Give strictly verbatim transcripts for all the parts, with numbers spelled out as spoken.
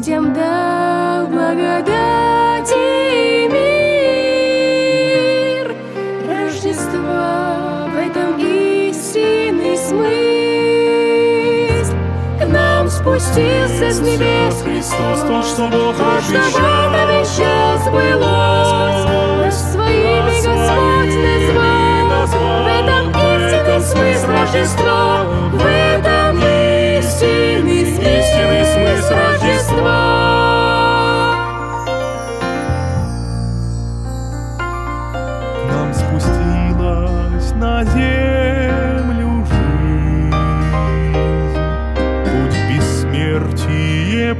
людям дал благодати и мир. Рождество — в этом истинный смысл. К нам спустился с небес Христос, тот, что Бог обещал, сбылось. Нас своими Господь назвал. В этом истинный смысл Рождества. В этом истинный смысл Рождества. К нам спустилась на землю жизнь, путь в бессмертие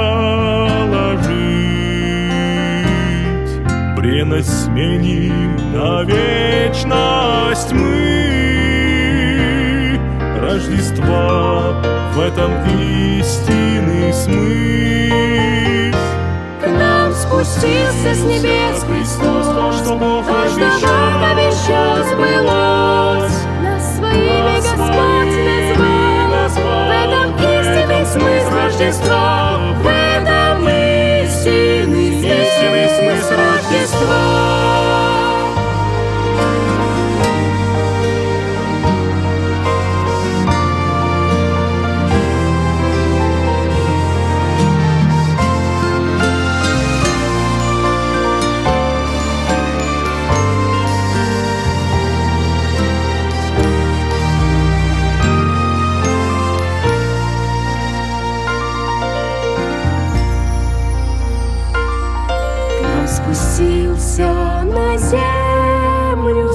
проложить, бренность сменим на вечность мы. Рождества — в этом истинный смысл. К нам спустился с небес Христос, то, что Бог обещал, сбылось. Нас своими Господь назвал. В этом истинный смысл Рождества. В этом истинный смысл Рождества. Спустился на землю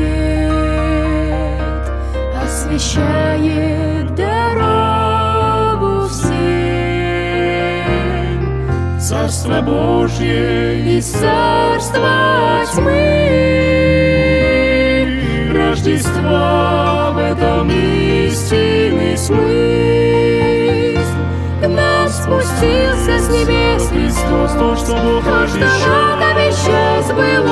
свет, освещает дорогу всем. Царство Божье И царство тьмы. Рождества — в этом истинный смысл. К нам спустился с небес Христос, то, что Бог то, что Бог обещал, сбылось.